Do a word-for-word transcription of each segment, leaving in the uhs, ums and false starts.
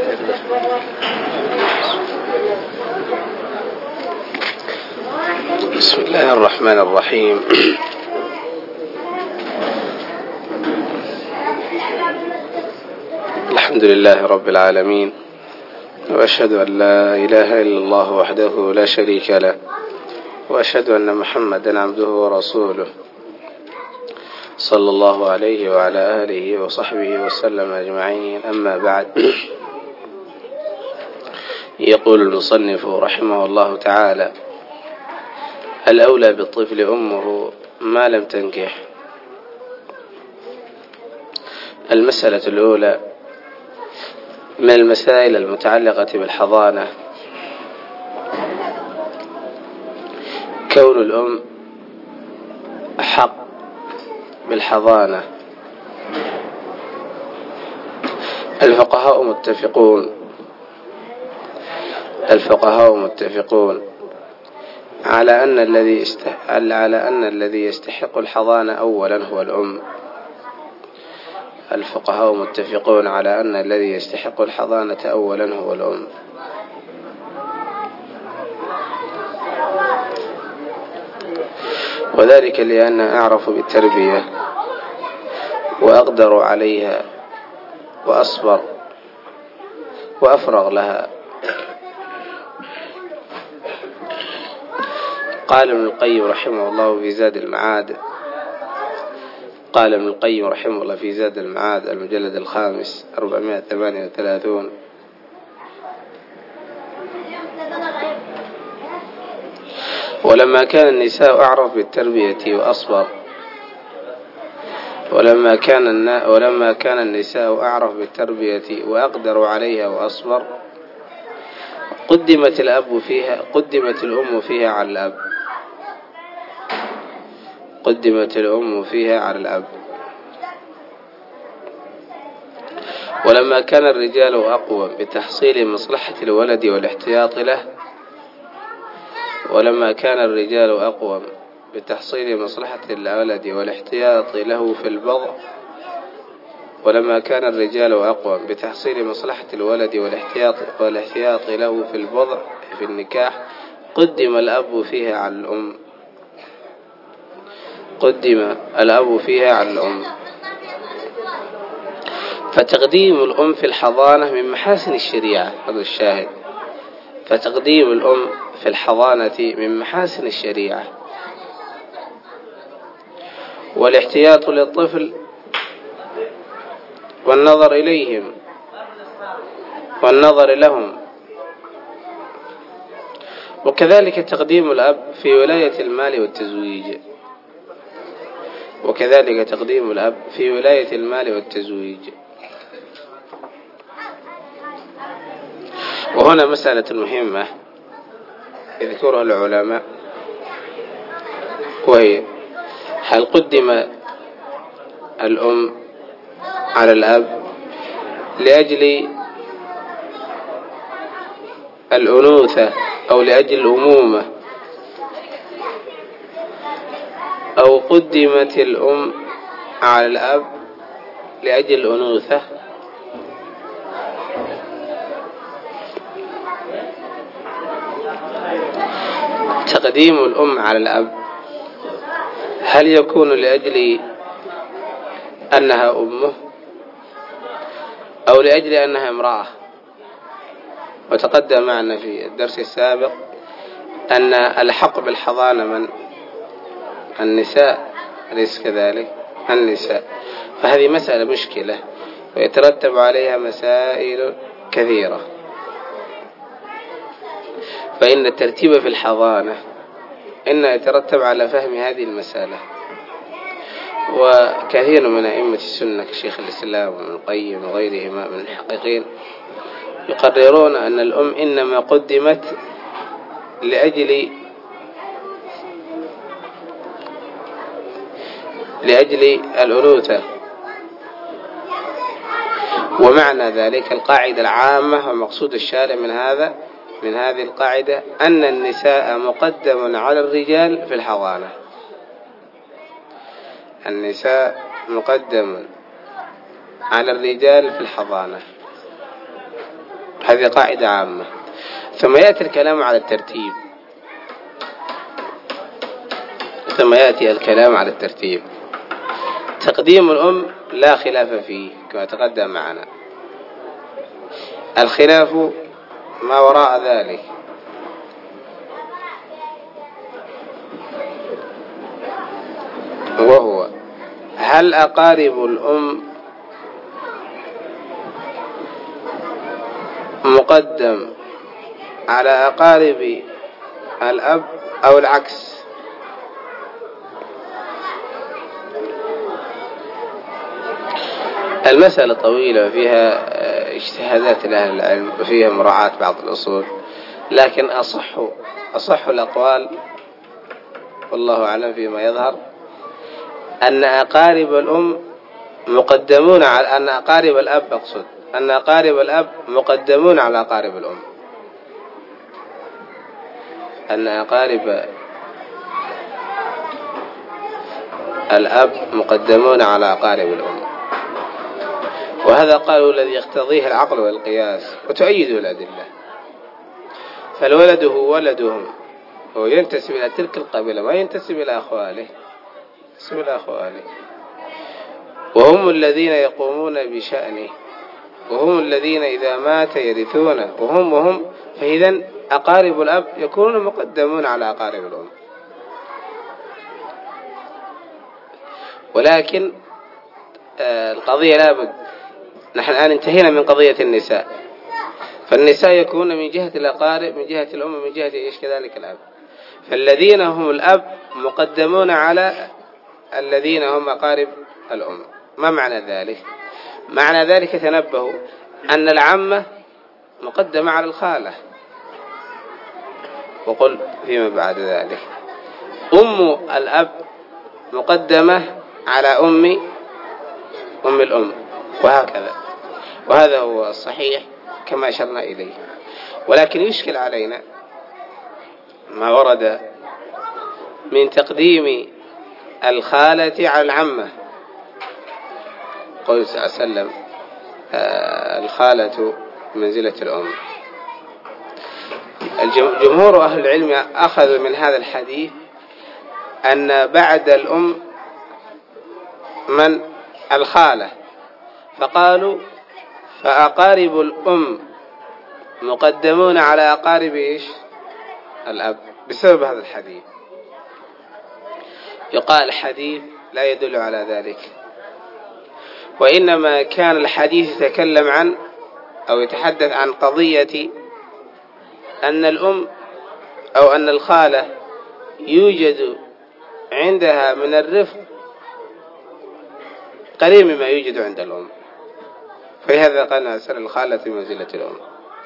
بسم الله الرحمن الرحيم. الحمد لله رب العالمين، وأشهد أن لا إله إلا الله وحده لا شريك له، وأشهد أن محمدا عبده ورسوله صلى الله عليه وعلى آله وصحبه وسلم أجمعين. أما بعد، يقول المصنف رحمه الله تعالى: الأولى بالطفل أمه ما لم تنكح. المسألة الأولى من المسائل المتعلقة بالحضانة كون الأم أحق بالحضانة. الفقهاء متفقون الفقهاء متفقون على أن الذي يستحق على أن الذي يستحق الحضانة أولا هو الأم. الفقهاء متفقون على أن الذي يستحق الحضانة أولا هو الأم، وذلك لأنها أعرف بالتربية وأقدر عليها وأصبر وأفرغ لها. قال ابن القيم رحمه الله في زاد المعاد قال ابن القيم رحمه الله في زاد المعاد المجلد الخامس أربعمائة وثمانية وثلاثين: ولما كان النساء أعرف بالتربية وأصبر ولما كان ولما كان النساء أعرف بالتربية وأقدر عليها وأصبر قدمت الأب فيها قدمت الأم فيها على الأب قدمت الأم فيها على الأب ولما كان الرجال أقوى بتحصيل مصلحة الولد والاحتياط له ولما كان الرجال أقوى بتحصيل مصلحة الولد والاحتياط له في البضع ولما كان الرجال أقوى بتحصيل مصلحة الولد والاحتياط والاحتياط له في البضع في النكاح قدم الأب فيها على الأم قدم الأب فيها على الأم فتقديم الأم في الحضانة من محاسن الشريعة. هذا الشاهد: فتقديم الأم في الحضانة من محاسن الشريعة. والاحتياط للطفل والنظر إليهم والنظر لهم، وكذلك تقديم الأب في ولاية المال والتزويج وكذلك تقديم الأب في ولاية المال والتزويج. وهنا مسألة مهمة يذكرها العلماء، وهي: هل قدم الأم على الأب لأجل الأنوثة أو لأجل الأمومة، أو قدمت الأم على الأب لأجل الأنوثة؟ تقديم الأم على الأب هل يكون لأجل أنها أمه أو لأجل أنها امرأة؟ وتقدم معنا في الدرس السابق أن الحق بالحضانة من النساء، أليس كذلك؟ النساء. فهذه مسألة مشكلة ويترتب عليها مسائل كثيرة، فإن الترتيب في الحضانة إنه يترتب على فهم هذه المسألة. وكثير من أئمة السنة كشيخ الإسلام وابن القيم وغيرهما من المحققين يقررون أن الأم إنما قدمت لأجل لأجل الأنوثة، ومعنى ذلك القاعدة العامة ومقصود الشارع من هذا من هذه القاعدة أن النساء مقدم على الرجال في الحضانة. النساء مقدم على الرجال في الحضانة. هذه قاعدة عامة. ثم يأتي الكلام على الترتيب ثم يأتي الكلام على الترتيب تقديم الأم لا خلاف فيه كما تقدم معنا. الخلاف ما وراء ذلك، وهو هل أقارب الأم مقدم على أقارب الأب أو العكس؟ المسألة طويلة وفيها اجتهادات لأهل العلم وفيها مراعاة بعض الأصول، لكن أصح أصح الأقوال والله أعلم فيما يظهر أن أقارب الأم مقدمون على أن أقارب الأب أقصد أن أقارب الأب مقدمون على أقارب الأم أن أقارب الأب مقدمون على أقارب الأم، وهذا قالوا الذي يقتضيه العقل والقياس وتؤيده الأدلة. فالولد هو ولدهم، هو ينتسب إلى تلك القبيلة ما ينتسب إلى أخواله ينتسب إلى أخواله، وهم الذين يقومون بشأنه، وهم الذين إذا مات يرثونه، وهم وهم فإذا أقارب الأب يكونون مقدمون على أقارب الأم. ولكن آه القضية لابد، نحن الآن انتهينا من قضية النساء، فالنساء يكون من جهة الأقارب من جهة الأم من جهة إيش كذلك الأب، فالذين هم الأب مقدمون على الذين هم أقارب الأم. ما معنى ذلك؟ معنى ذلك تنبهوا أن العمة مقدمة على الخالة، وقل فيما بعد ذلك أم الأب مقدمة على أم أم الأم، وهكذا، وهذا هو الصحيح كما أشرنا إليه. ولكن يشكل علينا ما ورد من تقديم الخالة على العمة. قول صلى الله عليه وسلم الخالة منزلة الأم. جمهور أهل العلم أخذوا من هذا الحديث أن بعد الأم من الخالة، فقالوا فأقارب الأم مقدمون على أقارب إيش الأب بسبب هذا الحديث. يقال الحديث لا يدل على ذلك، وإنما كان الحديث يتكلم عن أو يتحدث عن قضية أن الأم أو أن الخالة يوجد عندها من الرفق قليل مما يوجد عند الأم، فلهذا قال أسأل الخالة منزلة الأم.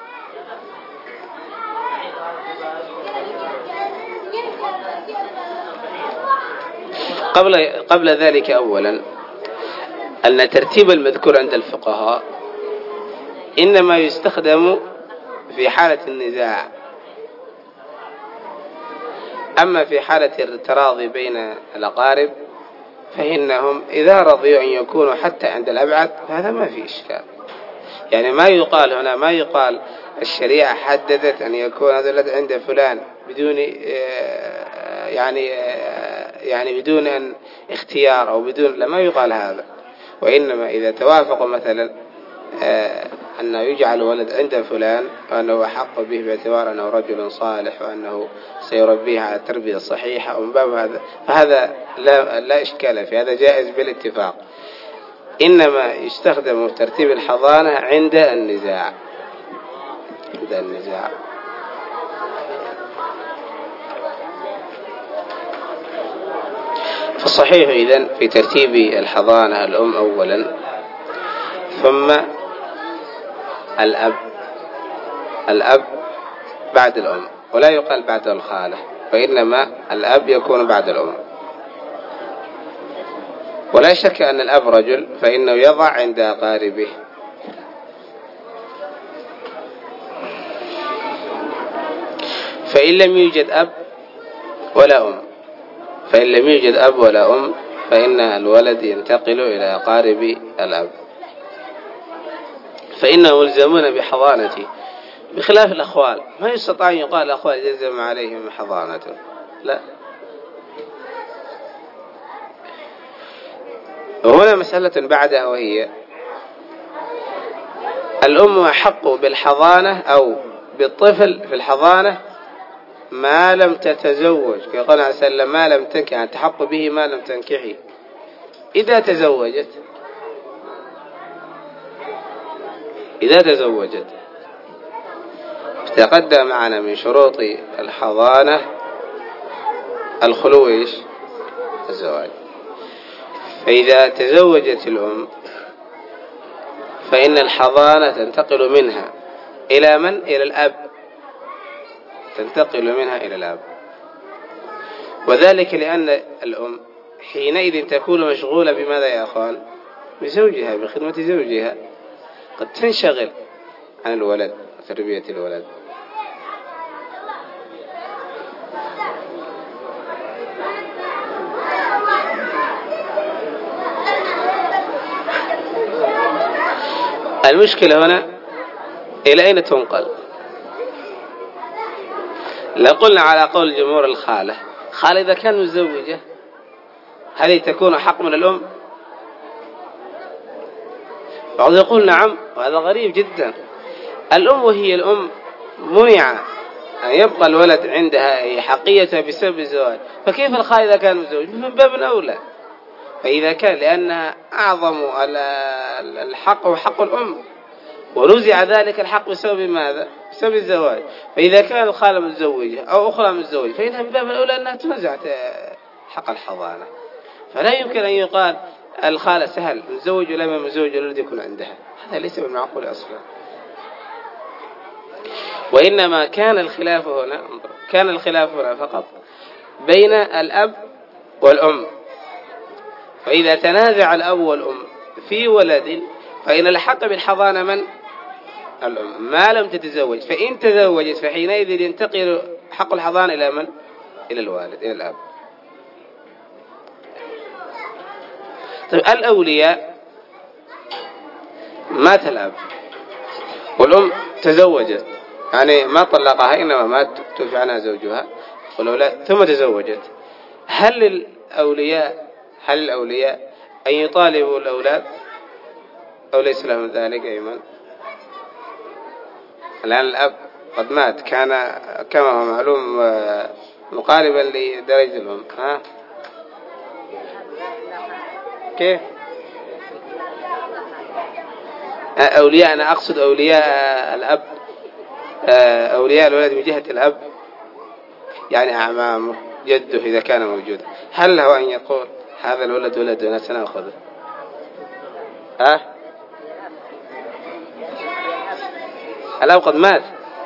قبل قبل ذلك أولا أن ترتيب المذكور عند الفقهاء إنما يستخدم في حالة النزاع، أما في حالة التراضي بين الأقارب فإنهم إذا رضيوا أن يكونوا حتى عند الأبعد فهذا ما في إشكال. يعني ما يقال هنا ما يقال الشريعة حددت أن يكون هذا الولد عند فلان بدون يعني يعني بدون أن اختيار أو بدون، لا ما يقال هذا، وإنما إذا توافقوا مثلا أنه يجعل ولد عند فلان وأنه أحق به باعتبار أنه رجل صالح وأنه سيربيه على التربية الصحيحة ومن باب هذا، فهذا لا, لا إشكال في هذا، جائز بالاتفاق. إنما يستخدم ترتيب الحضانة عند النزاع عند النزاع فالصحيح إذن في ترتيب الحضانة الأم أولا ثم الأب الأب بعد الأم، ولا يقال بعد الخالة، وإنما الأب يكون بعد الأم. ولا شك أن الأب رجل فإنه يضع عند أقاربه، فإن لم يوجد أب ولا أم فإن لم يوجد أب ولا أم فإن الولد ينتقل إلى أقارب الأب، فإنهم ملزمون بحضانة بخلاف الأخوال ما يستطيع أن يقال الأخوال يلزم عليهم حضانته، لا. وهنا مسألة بعدها، وهي الأم أحق بالحضانة أو بالطفل في الحضانة ما لم تتزوج، كقول عليه وسلم ما لم تنكح، يعني تحق به ما لم تنكحي. إذا تزوجت إذا تزوجت تقدم معنا من شروط الحضانة الخلو إيش؟ الزواج. فإذا تزوجت الأم فإن الحضانة تنتقل منها إلى من؟ إلى الأب، تنتقل منها إلى الأب. وذلك لأن الأم حينئذ تكون مشغولة بماذا يا أخوان؟ بزوجها، بخدمة زوجها، قد تنشغل عن الولد وتربية الولد. المشكلة هنا إلى أين تنقل؟ لو قلنا على قول جمهور الخالة، خالة إذا كان متزوجة هل تكون حق من الأم؟ بعض يقول نعم، وهذا غريب جدا. الأم وهي الأم منع أن يبقى الولد عندها حقية بسبب الزواج، فكيف الخالة إذا كان متزوج؟ من باب أولى. فإذا كان لأنها أعظم الحق هو حق الأم، ونزع ذلك الحق بسبب ماذا؟ بسبب الزواج. فإذا كان الخالة متزوجة أو أخرى متزوجة فإنها من باب الأولى أنها تنزع حق الحضانة. فلا يمكن أن يقال الخالة سهل متزوج ولا ما متزوج الولد يكون عندها، هذا ليس بالمعقول أصلا. وإنما كان الخلاف هنا كان الخلاف هنا فقط بين الأب والأم. فإذا تنازع الأب والأم في ولد فإن الحق بالحضانة من؟ الأم ما لم تتزوج. فإن تزوجت فحينئذ ينتقل حق الحضانة إلى من؟ إلى الوالد، إلى الأب. طيب الأولياء مات الأب والأم تزوجت، يعني ما طلقها إنما مات توفي عنها زوجها والأولاد ثم تزوجت، هل الأولياء هل الأولياء أن يطالبوا الأولاد أو ليس لهم ذلك؟ أيمن الآن الأب قد مات، كان كما هو معلوم مقاربا لدرجة الأم، ها كيف؟ أولياء، أنا أقصد أولياء الأب، أولياء الولد من جهة الأب، يعني أعمامه جده إذا كان موجودا، هل له أن يقول هذا الولد ولدنا سنأخذه؟ ها الأب قد مات،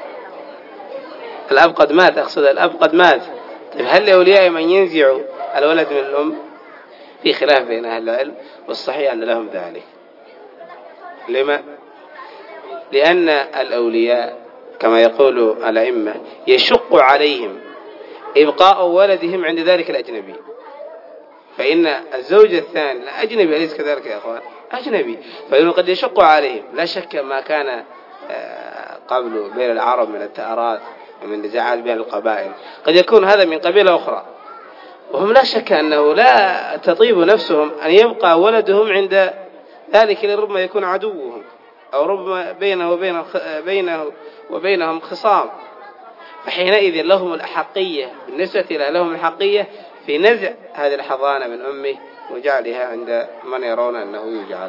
الأب قد مات أقصد الأب قد مات. طيب هل لأولياء من ينزعوا الولد من الأم؟ في خلاف بين أهل العلم، والصحيح أن لهم ذلك. لما؟ لأن الأولياء كما يقول الأئمة يشق عليهم إبقاء ولدهم عند ذلك الأجنبي، فإن الزوج الثاني أجنبي، أليس كذلك يا أخوان؟ أجنبي، فإنه قد يشق عليهم. لا شك ما كان قبل بين العرب من التأرات ومن نزاعات بين القبائل قد يكون هذا من قبيلة أخرى، وهم لا شك أنه لا تطيب نفسهم أن يبقى ولدهم عند ذلك لربما يكون عدوهم، أو ربما بينه وبين بينه وبينهم خصام. فحينئذ لهم الأحقية بالنسبة إلى لهم الحقية في نزع هذه الحضانة من أمه وجعلها عند من يرون أنه يجعل.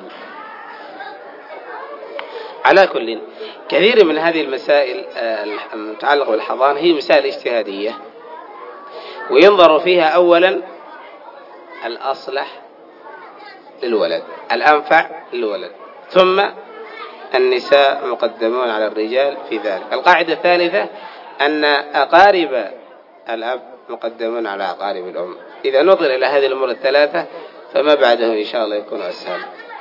على كل، كثير من هذه المسائل المتعلقة بالحضانة هي مسائل اجتهادية، وينظر فيها أولا الأصلح للولد، الأنفع للولد، ثم النساء مقدمون على الرجال في ذلك. القاعدة الثالثة أن أقارب الأب مقدمون على أقارب الأم. إذا نظر إلى هذه الأمور الثلاثة فما بعده إن شاء الله يكون أسهل.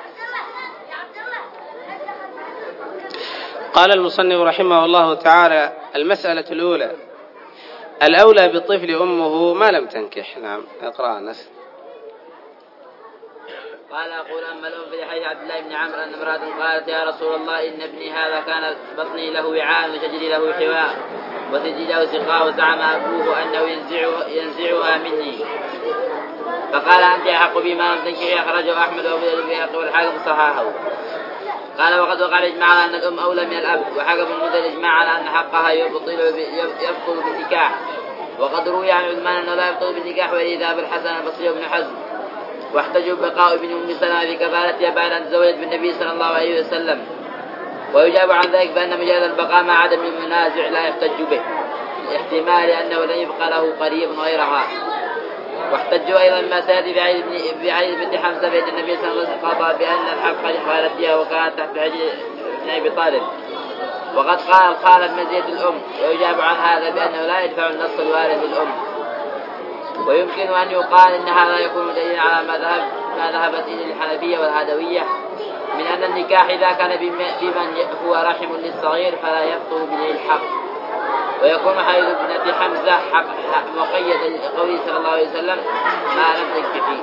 قال المصنف رحمه الله تعالى: المسألة الأولى، الأولى بالطفل أمه ما لم تنكح. نعم، اقرأ نس. قال أقول أما الأم في حديث عبد الله بن عمرو أن امرأة قالت يا رسول الله إن ابني هذا كان بطني له وعاء وشجري له حواء وثدي له سقاء وزعم أبوه أنه ينزعها, ينزعها مني فقال أنت أحق بما لم تنكحي أخرجه أحمد وأبو داود والبيهقي والحاكم صححه. قال وقد وقع الإجماع على أن الأم أولى من الأب وحكم المدة الإجماع على أن حقها يبطل يبطل بالنكاح وقد روي عن عثمان أنه لا يبطل بالنكاح وإذا بالحسن البصري وابن حزم واحتجوا بقاء ابن أم سلمة في كفالتها بعد أن تزوجت بالنبي صلى الله عليه وسلم. ويجاب عن ذلك بأن مجرد البقاء مع عدم المنازع لا يحتج به احتمال أنه لن يبقى له قريب غيرها. واحتجوا أيضا ما سيأتي بعيد بنت حمزة بيت النبي صلى الله عليه وسلم قضى بأن الحق لخالتها وكانت تحت حجر ابن أبي طالب وقد قال الخالة مزية الأم. ويجاب عن هذا بأنه لا يدفع النص الوارد للأم. ويمكن أن يقال إن هذا يكون دليلا على ما ذهب ما ذهبت إليه الحنفية والهدوية من أن النكاح إذا كان بمن هو رحم للصغير فلا يبطل به الحق ويكون حديث ابنة حمزة حق مقيدا لقوله صلى الله عليه وسلم ما لم تنكحي.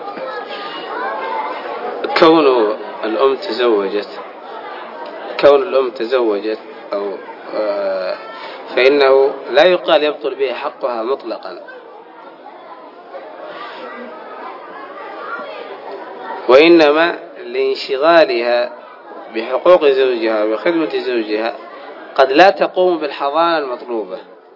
كون الأم تزوجت كون الأم تزوجت أو فإنه لا يقال يبطل به حقها مطلقا وإنما لانشغالها بحقوق زوجها وخدمة زوجها قد لا تقوم بالحضانة المطلوبة.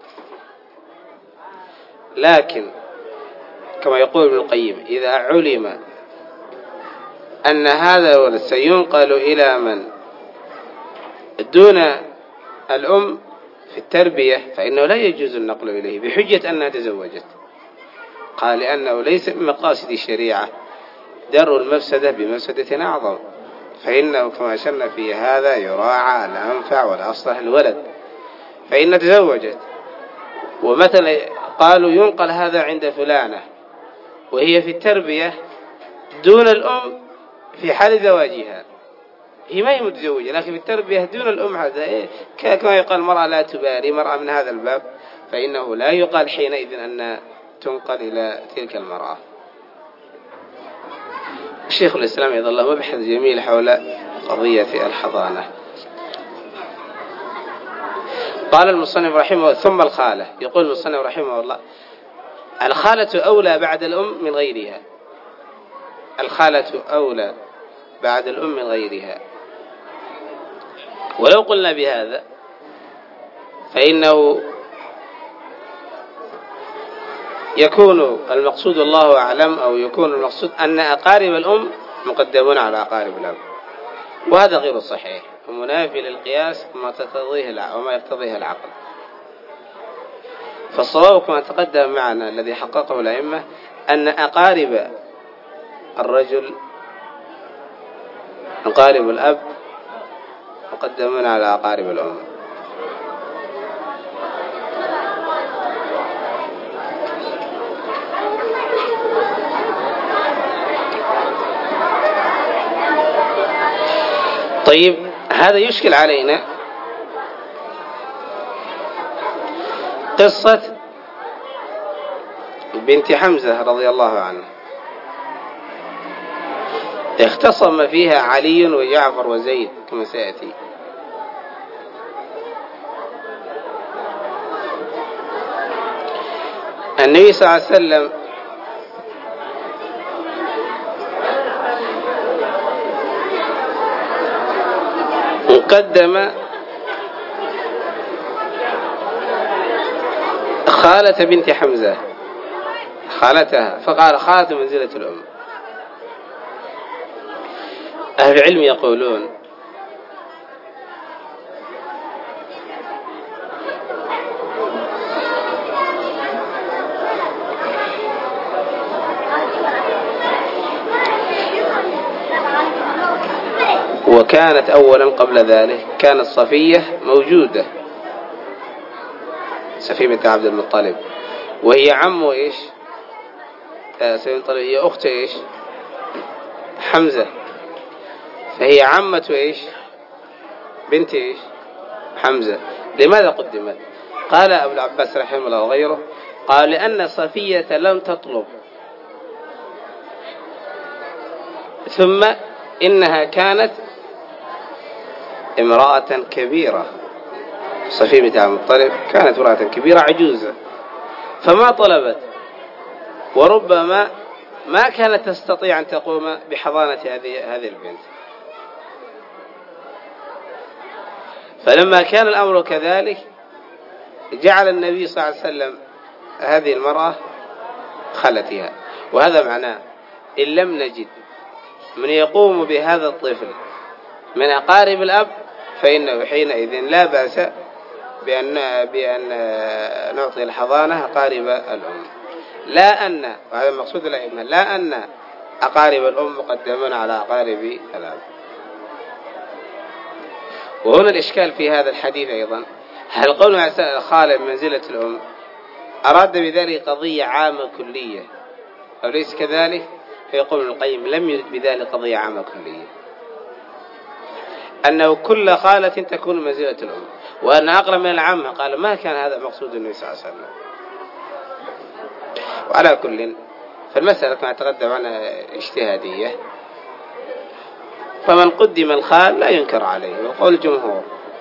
لكن كما يقول ابن القيم إذا علم أن هذا الولد سينقل إلى من دون الأم في التربية فإنه لا يجوز النقل إليه بحجة أنها تزوجت. قال لأنه ليس من مقاصد الشريعة درء المفسدة بمفسدة أعظم فإنه كما أشرنا في هذا يراعى الأنفع والأصلح الولد فإن تزوجت ومثلا قالوا ينقل هذا عند فلانة وهي في التربية دون الأم في حال زواجها هي ما هي متزوجة لكن في التربية دون الأم هذا إيه؟ كما يقال المرأة لا تبالي مرأة من هذا الباب فإنه لا يقال حينئذ أن تنقل إلى تلك المرأة. الشيخ الإسلام يظل الله مبحث جميل حول قضية الحضانة. قال المصنف رحمه ثم الخالة. يقول المصنف رحمه الله الخالة أولى بعد الأم من غيرها. الخالة أولى بعد الأم من غيرها. ولو قلنا بهذا فإنه يكون المقصود الله أعلم أو يكون المقصود أن أقارب الأم مقدمون على أقارب الأب وهذا غير صحيح ومنافي للقياس وما تقتضيه وما يقتضيه العقل. فالصواب كما تقدم معنا الذي حققه الأئمة أن أقارب الرجل أقارب الأب مقدمون على أقارب الأم. طيب هذا يشكل علينا قصة بنت حمزة رضي الله عنه اختصم فيها علي وجعفر وزيد كما سيأتي. النبي صلى الله عليه وسلم قدم خالة بنت حمزة خالتها فقال خالة منزلة الأم. أهل العلم يقولون وكانت أولا قبل ذلك كانت صفية موجودة صفية بنت عبد المطلب وهي عم إيش صفية بنت هي أخت إيش حمزة فهي عمة إيش بنت إيش حمزة. لماذا قدمت؟ قال أبو العباس رحمه الله وغيره قال لأن صفية لم تطلب ثم إنها كانت امرأة كبيرة، صفية بنت عبد المطلب كانت امرأة كبيرة عجوزة، فما طلبت، وربما ما كانت تستطيع أن تقوم بحضانة هذه هذه البنت. فلما كان الأمر كذلك جعل النبي صلى الله عليه وسلم هذه المرأة خلتها. وهذا معناه إن لم نجد من يقوم بهذا الطفل من أقارب الأب فإنه حينئذ لا بأس بأن, بأن نعطي الحضانة أقارب الأم، لا أن، وهذا المقصود الأئمة، لا أن أقارب الأم مقدمون على أقارب الأب. وهنا الإشكال في هذا الحديث أيضا، هل قولنا الخالة بمنزلة الأم أراد بذلك قضية عامة كلية أو ليس كذلك؟ فيقول ابن القيم لم يرد بذلك قضية عامة كلية، أنه كل خالة تكون منزلة الأم، وأن أقرب من العمة قال ما كان هذا مقصود النبي صلى الله عليه وسلم. وعلى كل فالمسألة كما تقدم عنها اجتهادية، فمن قدم الخال لا ينكر عليه وقول الجمهور،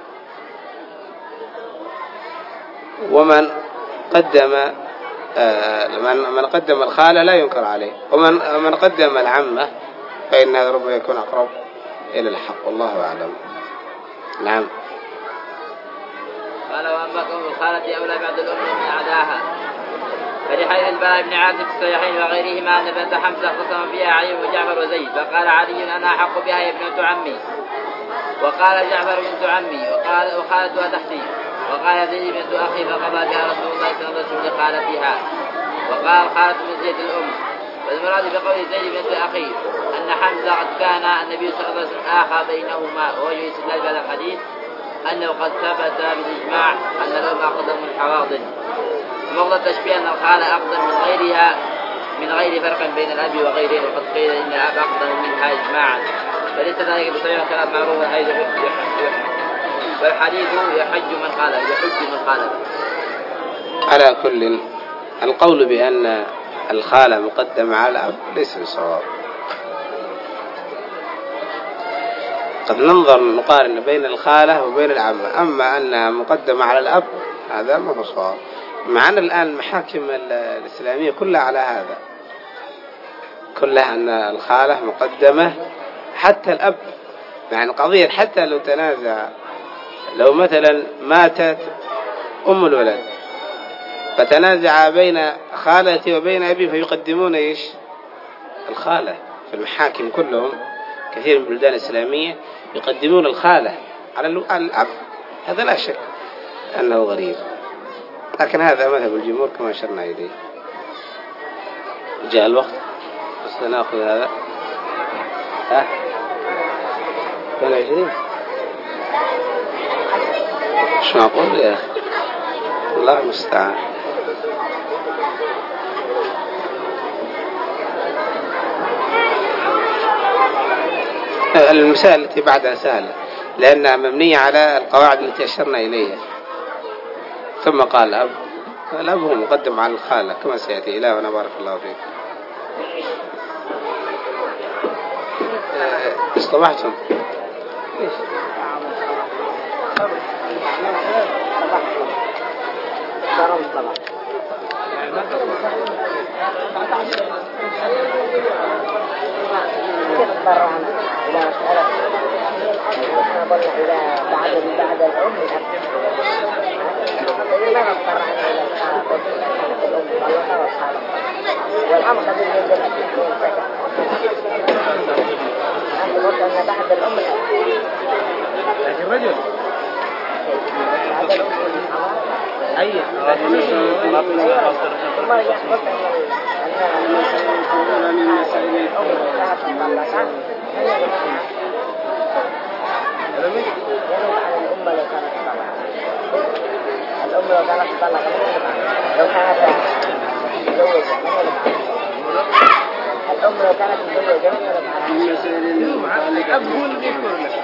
ومن قدم آه من قدم الخالة لا ينكر عليه، ومن من قدم العمة فإن هذا ربما يكون أقرب إلى الحق، والله أعلم. نعم. قال وأما كون الخالة أولى بعد الأم من عداها، فلحديث البراء بن عازب في الصحيحين وغيرهما أن بنت حمزة اختصم فيها علي وجعفر وزيد، فقال علي أنا أحق بها يا ابنة عمي، وقال جعفر بنت عمي، وقال وخالتها تحتي، وقال زيد بنت أخي، فقضى بها رسول الله صلى الله عليه وسلم لخالتها. وقال خالة من زيد الأم. والمراد بقول زيد بنت أخي أن حمزة قد كان النبي صلى الله عليه وسلم آخى بينهما، ووجه استدلال هذا الحديث أنه قد ثبت بالإجماع أن الأم أقدم من الحواضن. ومقتضى التشبيه أن الخالة أقدم من غيرها من غير فرق بين الأب وغيره، وقد قيل إن الأب أقدم منها إجماعا، فليس ذلك بصحيح كلام معروف حيث والحديث يحج من خالف يحج من خالف. على كل القول بأن الخالة مقدمة على الأب ليس بصواب. قد ننظر نقارن بين الخالة وبين العمة، أما أنها مقدمة على الأب هذا ما هو صواب. معنا الآن المحاكم الإسلامية كلها على هذا، كلها أن الخالة مقدمة حتى الأب، يعني قضية حتى لو تنازع، لو مثلا ماتت أم الولد فتنازع بين خالتي وبين أبي فيقدمون إيش؟ الخالة. في المحاكم كلهم كثير من البلدان الإسلامية يقدمون الخالة على الأب، هذا لا شك أنه غريب، لكن هذا مذهب الجمهور كما أشرنا إليه. جاء الوقت بس نأخذ هذا. ها اثنين وعشرين شو أقول يا أخي، الله المستعان. المسائل التي بعدها سهلة لأنها مبنية على القواعد التي أشرنا إليها. ثم قال الأب، الأب هو مقدم على الخالة كما سيأتي. إله ونبارك الله فيك. اصطبحتم إلى مسألة إحنا قلنا إذا بعد بعد الأم ما نضطر عنه إلى الخالق الأم والله والخالق والأمر قبل من ذلك أنت قلت أن بعد الأم لكن رجل بعد الأم أي ثم رجعت قلت أن الأم لو كانت تطلق لو كانت متزوجة الأم لو كانت متزوجة الأب هو اللي يذكر لك